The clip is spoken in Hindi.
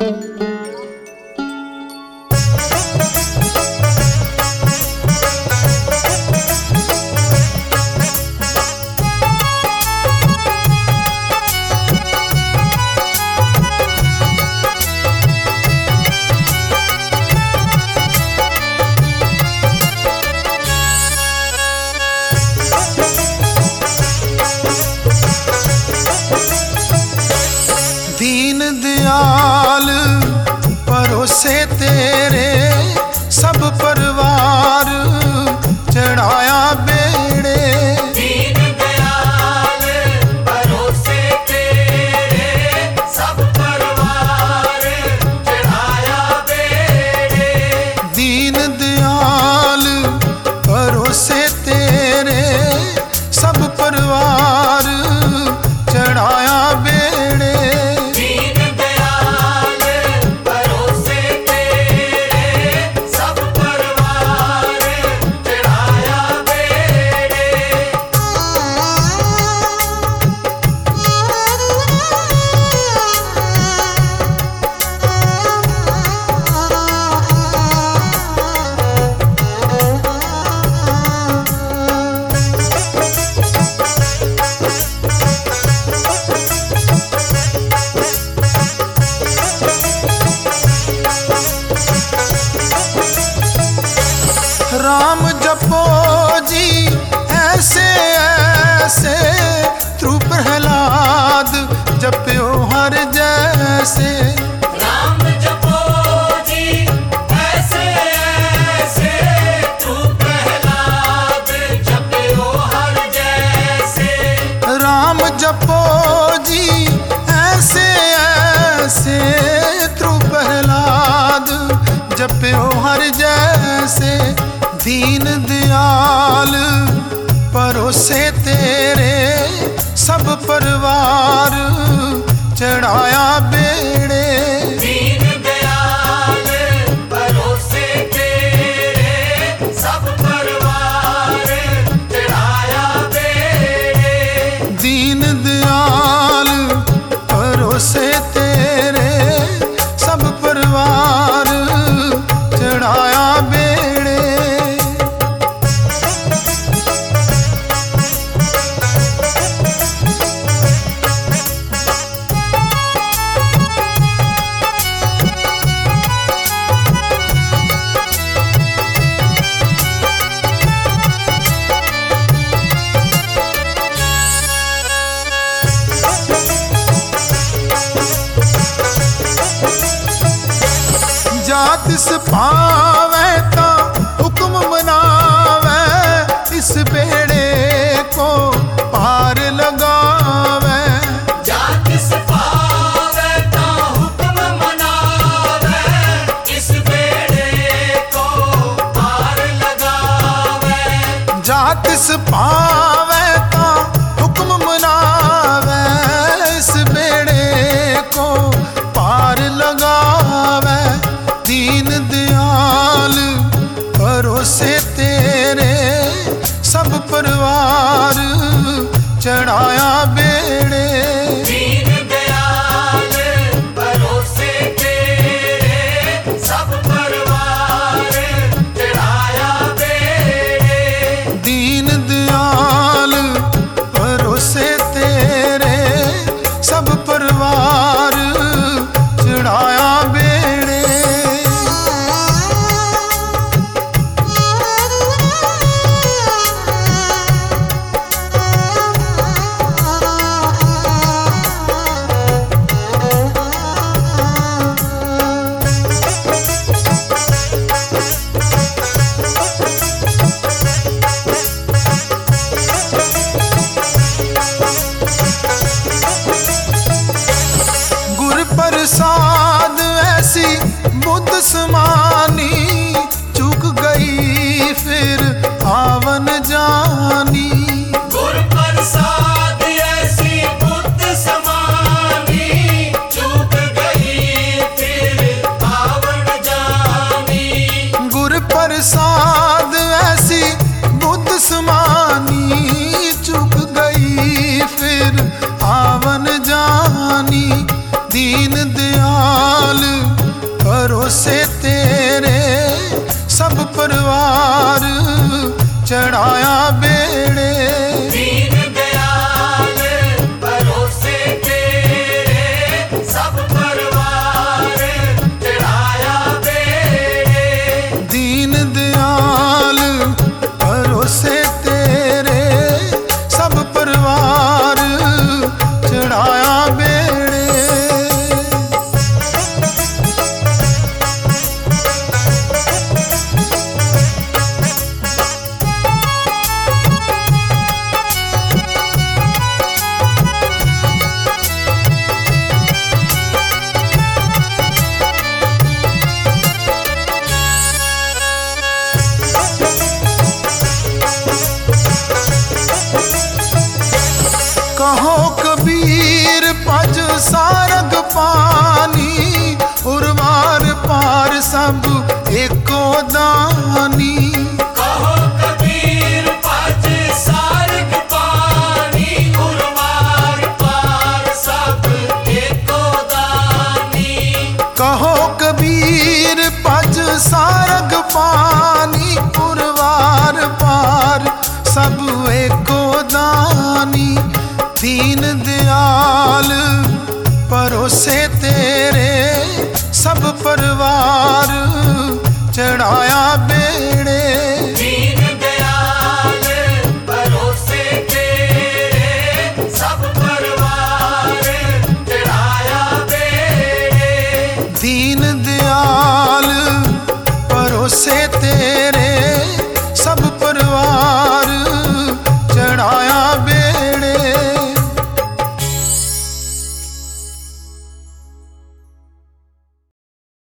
दीन दयाल परोसे तेरे सब परिवार चढ़ाया बेड़े। दीन दयाल परोसे तेरे सब परिवार चढ़ाया बेड़े। दीन दयाल परोसे तेरे सब परिवार चढ़ाया बेड़े। राम जपो जी ऐसे ऐसे त्रु प्रहलाद जप्यो हर जैसे। राम जपो जी ऐसे ऐसे त्रु प्रहलाद जप्यो हर जैसे। राम जपो जी ऐसे ऐसे त्रु प्रहलाद जप्यो हर जैसे। दीन दयाल परोसे तेरे सब परिवार चढ़ाया बेड़े। दीन दयाल परोसे तेरे सब परिवार चढ़ाया बेड़े। दीन दयाल परोसे तेरे सब परिवार चढ़ाया बेड़े। जातिस पावे ता हुक्म मनावे इस बेड़े को पार लगावे। जातिस पावे ता हुक्म मनावे इस बेड़े को पार लगावे। जातिस पावे ता हुक्म मनावे इस बेड़े को पार लगावे। दीन दयाल परोसे तेरे सब परिवार चढ़ाया बेड़े। दीन दयाल परोसे तेरे सब परिवार चढ़ाया बेड़े। दीन दयाल परोसे तेरे सब परिवार चढ़ाया बेड़े। प्रसाद ऐसी बुद्ध समानी चूक गई फिर आवन जानी। गुर प्रसाद ऐसी बुद्ध समानी चूक गई फिर आवन जानी। गुर प्रसाद ऐसी बुद्ध समानी चूक गई फिर आवन जानी। दीन दयाल भरोसे तेरे सब परिवार चढ़ाया बेड़े। दीन दयाल भरोसे तेरे सब परिवार चढ़ाया बेड़े। दीन दयाल भरोसे तेरे सब परिवार चढ़ाया बेड़े। कहो कबीर पज सारग पानी उर्वार पार सब एको दानी। कहो कबीर पज सारग पानी उर्वार पार सब एको दानी। कहो कबीर पज सारग पानी उर्वार पार सब एको दानी। दीन दयाल भरोसे तेरे सब परिवार चढ़ाया बे